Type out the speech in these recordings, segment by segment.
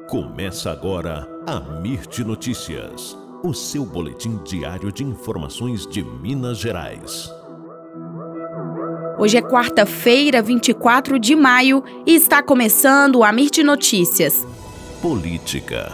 Começa agora a Mirte Notícias, o seu boletim diário de informações de Minas Gerais. Hoje é quarta-feira, 24 de maio, e está começando a Mirte Notícias. Política.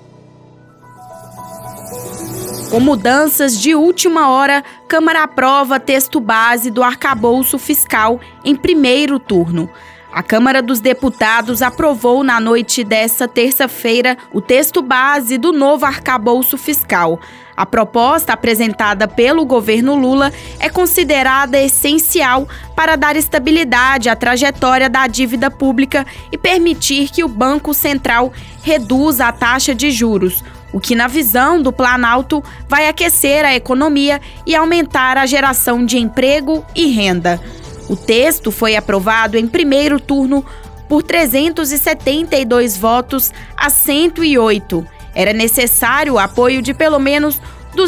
Com mudanças de última hora, Câmara aprova texto base do arcabouço fiscal em primeiro turno. A Câmara dos Deputados aprovou na noite desta terça-feira o texto base do novo arcabouço fiscal. A proposta apresentada pelo governo Lula é considerada essencial para dar estabilidade à trajetória da dívida pública e permitir que o Banco Central reduza a taxa de juros, o que, na visão do Planalto, vai aquecer a economia e aumentar a geração de emprego e renda. O texto foi aprovado em primeiro turno por 372 votos a 108. Era necessário o apoio de pelo menos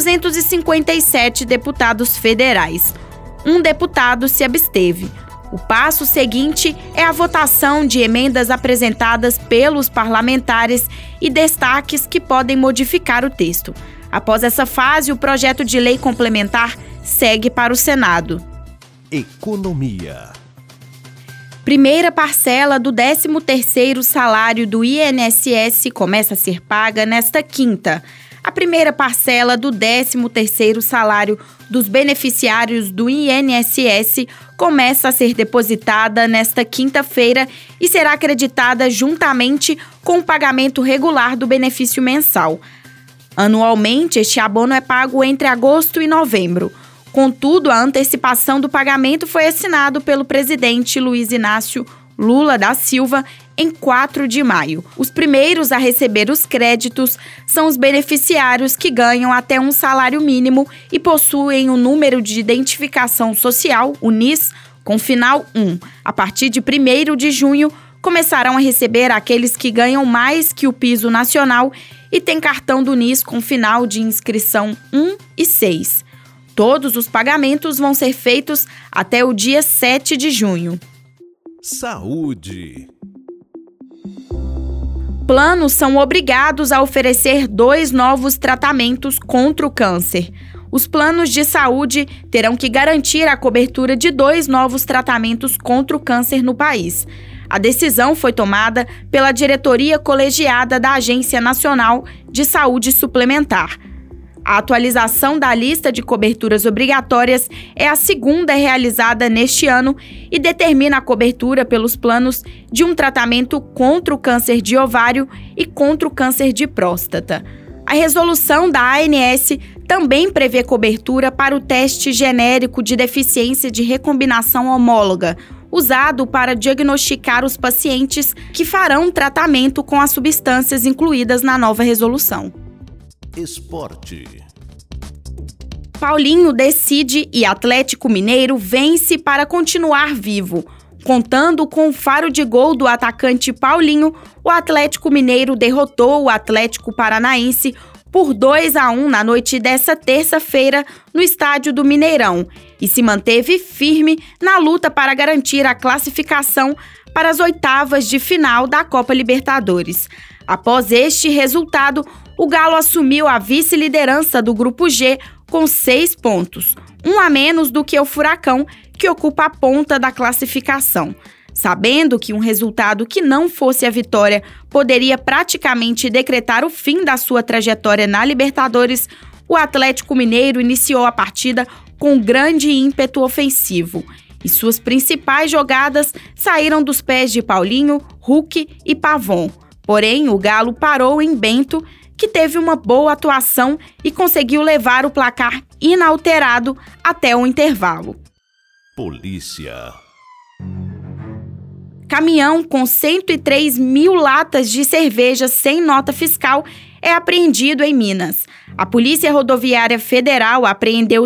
257 deputados federais. Um deputado se absteve. O passo seguinte é a votação de emendas apresentadas pelos parlamentares e destaques que podem modificar o texto. Após essa fase, o projeto de lei complementar segue para o Senado. Economia. Primeira parcela do 13º salário do INSS começa a ser paga nesta quinta. A primeira parcela do 13º salário dos beneficiários do INSS começa a ser depositada nesta quinta-feira e será acreditada juntamente com o pagamento regular do benefício mensal. Anualmente, este abono é pago entre agosto e novembro. Contudo, a antecipação do pagamento foi assinado pelo presidente Luiz Inácio Lula da Silva em 4 de maio. Os primeiros a receber os créditos são os beneficiários que ganham até um salário mínimo e possuem o número de identificação social, o NIS, com final 1. A partir de 1º de junho, começarão a receber aqueles que ganham mais que o piso nacional e têm cartão do NIS com final de inscrição 1 e 6. Todos os pagamentos vão ser feitos até o dia 7 de junho. Saúde. Planos são obrigados a oferecer 2 novos tratamentos contra o câncer. Os planos de saúde terão que garantir a cobertura de 2 novos tratamentos contra o câncer no país. A decisão foi tomada pela diretoria colegiada da Agência Nacional de Saúde Suplementar. A atualização da lista de coberturas obrigatórias é a segunda realizada neste ano e determina a cobertura pelos planos de um tratamento contra o câncer de ovário e contra o câncer de próstata. A resolução da ANS também prevê cobertura para o teste genérico de deficiência de recombinação homóloga, usado para diagnosticar os pacientes que farão tratamento com as substâncias incluídas na nova resolução. Esporte. Paulinho decide e Atlético Mineiro vence para continuar vivo. Contando com o faro de gol do atacante Paulinho, o Atlético Mineiro derrotou o Atlético Paranaense por 2-1 na noite dessa terça-feira no estádio do Mineirão e se manteve firme na luta para garantir a classificação para as oitavas de final da Copa Libertadores. Após este resultado, o Galo assumiu a vice-liderança do Grupo G com 6 pontos, um a menos do que o Furacão, que ocupa a ponta da classificação. Sabendo que um resultado que não fosse a vitória poderia praticamente decretar o fim da sua trajetória na Libertadores, o Atlético Mineiro iniciou a partida com grande ímpeto ofensivo. E suas principais jogadas saíram dos pés de Paulinho, Hulk e Pavon. Porém, o Galo parou em Bento, que teve uma boa atuação e conseguiu levar o placar inalterado até o intervalo. Polícia. Caminhão com 103 mil latas de cerveja sem nota fiscal é apreendido em Minas. A Polícia Rodoviária Federal apreendeu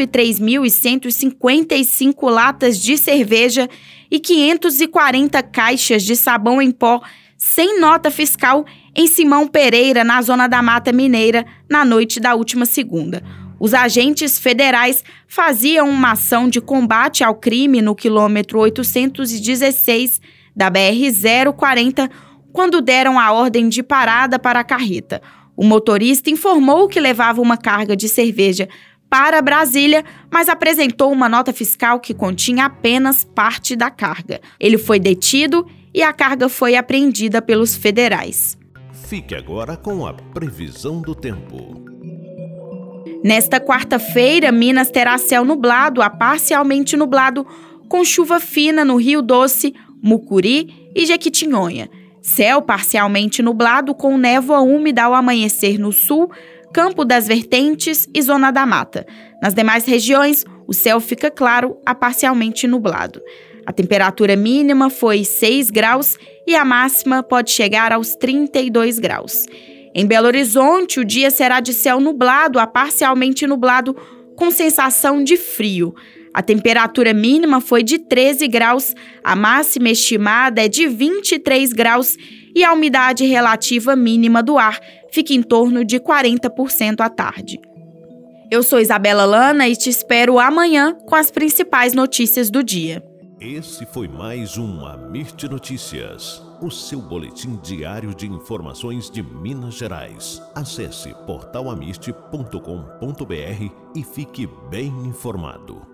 103.155 latas de cerveja e 540 caixas de sabão em pó sem nota fiscal em Simão Pereira, na zona da Mata Mineira, na noite da última segunda. Os agentes federais faziam uma ação de combate ao crime no quilômetro 816 da BR-040 quando deram a ordem de parada para a carreta. O motorista informou que levava uma carga de cerveja para Brasília, mas apresentou uma nota fiscal que continha apenas parte da carga. Ele foi detido e a carga foi apreendida pelos federais. Fique agora com a previsão do tempo. Nesta quarta-feira, Minas terá céu nublado a parcialmente nublado, com chuva fina no Rio Doce, Mucuri e Jequitinhonha. Céu parcialmente nublado com névoa úmida ao amanhecer no sul, Campo das Vertentes e Zona da Mata. Nas demais regiões, o céu fica claro a parcialmente nublado. A temperatura mínima foi 6 graus e a máxima pode chegar aos 32 graus. Em Belo Horizonte, o dia será de céu nublado a parcialmente nublado, com sensação de frio. A temperatura mínima foi de 13 graus, a máxima estimada é de 23 graus e a umidade relativa mínima do ar fica em torno de 40% à tarde. Eu sou Isabela Lana e te espero amanhã com as principais notícias do dia. Esse foi mais um Amirte Notícias, o seu boletim diário de informações de Minas Gerais. Acesse portalamirte.com.br e fique bem informado.